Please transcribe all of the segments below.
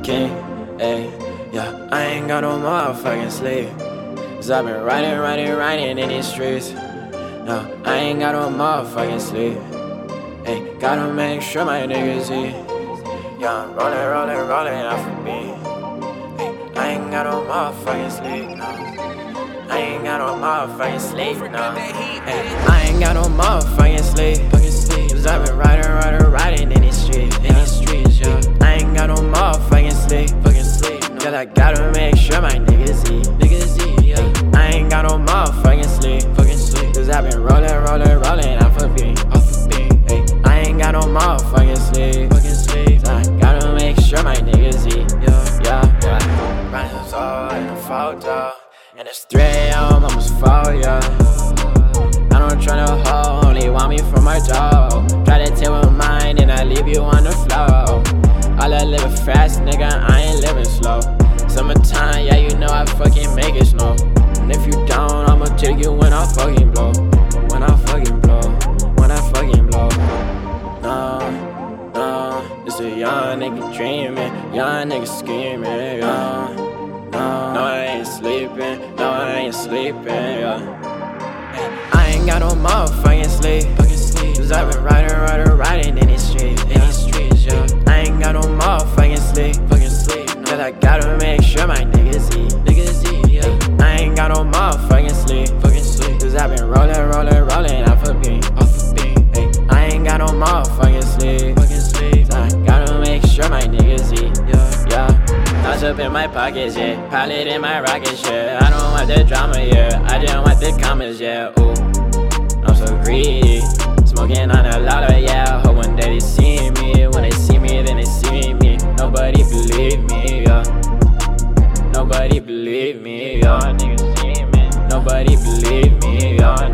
king, ayy. Yeah, I ain't got no motherfucking sleep. Cause I've been riding in these streets. No, I ain't got no motherfucking sleep. Ayy, gotta make sure my niggas eat. Yeah, I'm rolling off of me. Ayy, I ain't got no motherfucking sleep, no. I ain't got no motherfucking sleep, no. Ayy, I ain't got no motherfucking sleep. Cause I've been riding in these streets. Yeah. I ain't got no motherfucking sleep. Cause I gotta make sure my niggas eat. Yeah. I ain't got no motherfucking sleep. Cause I've been rolling off of me. Hey, I ain't got no motherfucking sleep. So I gotta make sure my niggas eat. Yeah. Running all in a photo. And it's 3 AM, almost 4, yeah. I don't tryna hold, only want me for my job. Try to take my mind and I leave you on the floor. All I living fast, nigga, I ain't living slow. Summertime, yeah, you know I fucking make it snow. And if you don't, I'ma take you when I fucking blow. When I fucking blow. No, this a young nigga dreaming, young nigga scheming, yeah. No, I ain't sleeping, yeah. I ain't got no motherfucking sleep. Cause I've been riding in these streets, yeah. I ain't got no motherfucking sleep. Cause I gotta make sure my niggas eat, yeah. I ain't got no motherfucking sleep. Cause I've been rolling off of me. Hey, I ain't got no motherfucking sleep. So I gotta make sure my niggas eat, yeah. Thoughts up in my pockets, yeah. Pilot in my rocket ship. I don't want the drama, yeah. I just want the comments, yeah. Ooh, I'm so greedy. Smoking on a lot of, yeah. Hope one day they see me. When they see me, then they see me. Nobody believe me, yeah. Nobody believe me, yeah. Nobody believe me, yeah.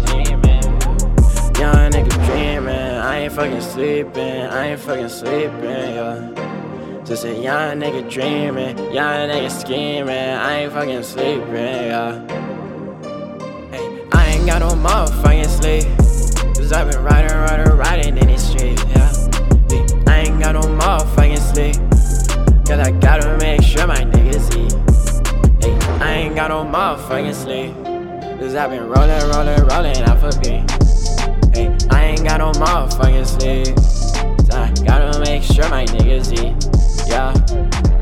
Young nigga dreaming, I ain't fucking sleeping, yeah. Just a young nigga dreaming, young nigga scheming, I ain't fucking sleeping, yeah. Hey, I ain't got no motherfucking sleep. Cause I've been riding in these streets, yeah. I ain't got no motherfucking sleep. Cause I gotta make sure my niggas eat. Hey, I ain't got no motherfucking sleep. Cause I've been rolling off of me. Hey, I ain't got no motherfucking sleep. So I gotta make sure my niggas eat, yeah.